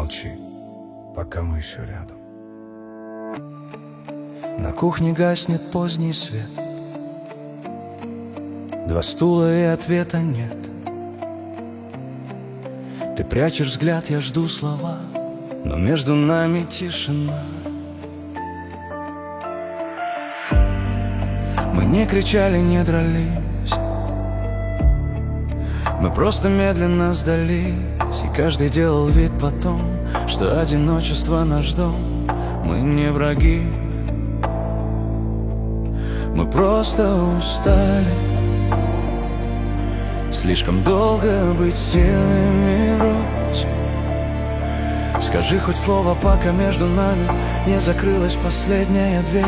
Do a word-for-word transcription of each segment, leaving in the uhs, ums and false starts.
молчи, пока мы еще рядом. На кухне гаснет поздний свет, два стула и ответа нет. Ты прячешь взгляд, я жду слова, но между нами тишина. Мы не кричали, не дрались, мы просто медленно сдались, и каждый делал вид потом, что одиночество наш дом. Мы не враги, мы просто устали слишком долго быть сильными врозь. Скажи хоть слово, пока между нами не закрылась последняя дверь.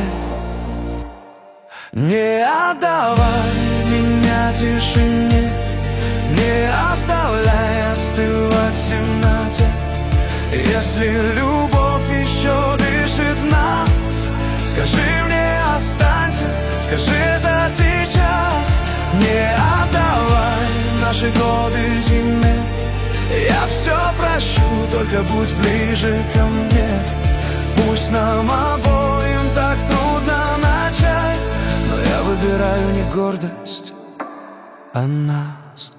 Не отдавай меня тишине, не оставляй остывать в темноте. Если любовь еще дышит в нас, скажи мне, останься, скажи это сейчас. Не отдавай наши годы зиме, я все прощу, только будь ближе ко мне. Пусть нам обоим так трудно начать, но я выбираю не гордость, а нас.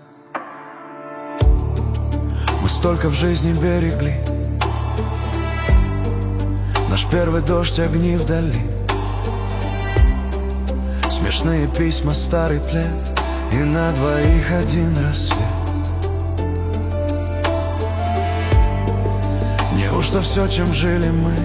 Мы столько в жизни берегли, наш первый дождь, огни вдали, смешные письма, старый плед, и на двоих один рассвет. Неужто все, чем жили мы,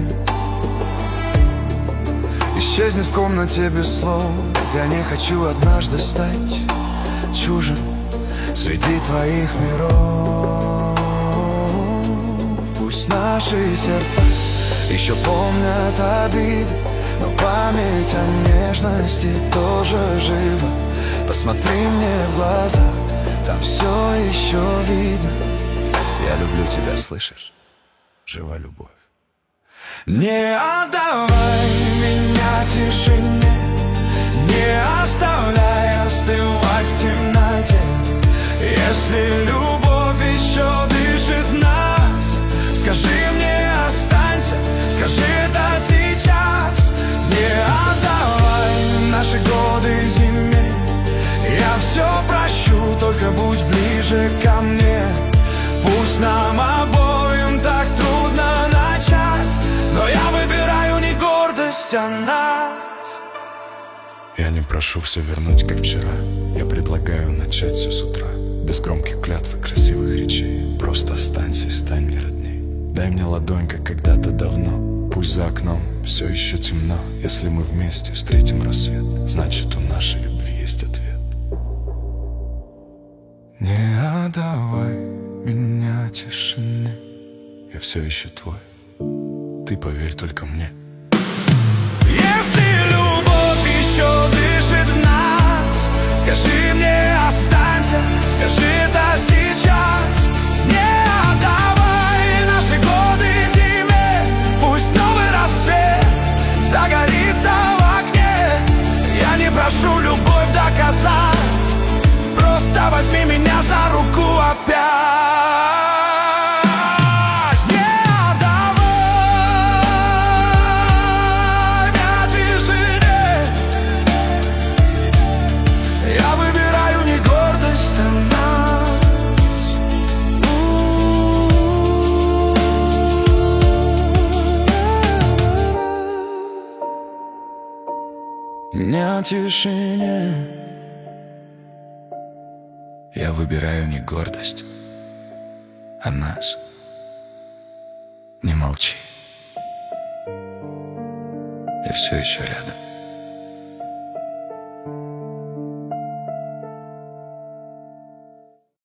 исчезнет в комнате без слов? Я не хочу однажды стать чужим среди твоих миров. Пусть наши сердца еще помнят обиды, но память о нежности тоже жива. Посмотри мне в глаза, там все еще видно. Я люблю тебя, слышишь? Жива любовь. Не отдавай меня тишине, не оставляй остывать в темноте. Если любовь еще дышит в нас, скажи мне, останься, скажи это сейчас. Не отдавай наши годы зиме, я все прощу, только будь ближе ко мне. Пусть нам обоим так трудно начать, но я выбираю не гордость, а нас. Я не прошу все вернуть, как вчера, я предлагаю начать все с утра. Без громких клятв и красивых речей, просто останься и стань мне родней. Дай мне ладонь, как когда-то давно. Пусть за окном все еще темно, если мы вместе встретим рассвет, значит, у нашей любви есть ответ. Не отдавай меня тишине, я все еще твой, ты поверь только мне. Если любовь еще дышит в нас, скажи мне, останься, скажи это сейчас. Не отдавай наши годы зиме, пусть новый рассвет загорится в окне. Я не прошу любовь доказать, просто возьми меня за руку опять. Не отдавай меня тишине, я выбираю не гордость, а нас. Не тишине, я выбираю не гордость, а нас. Не молчи, я все еще рядом.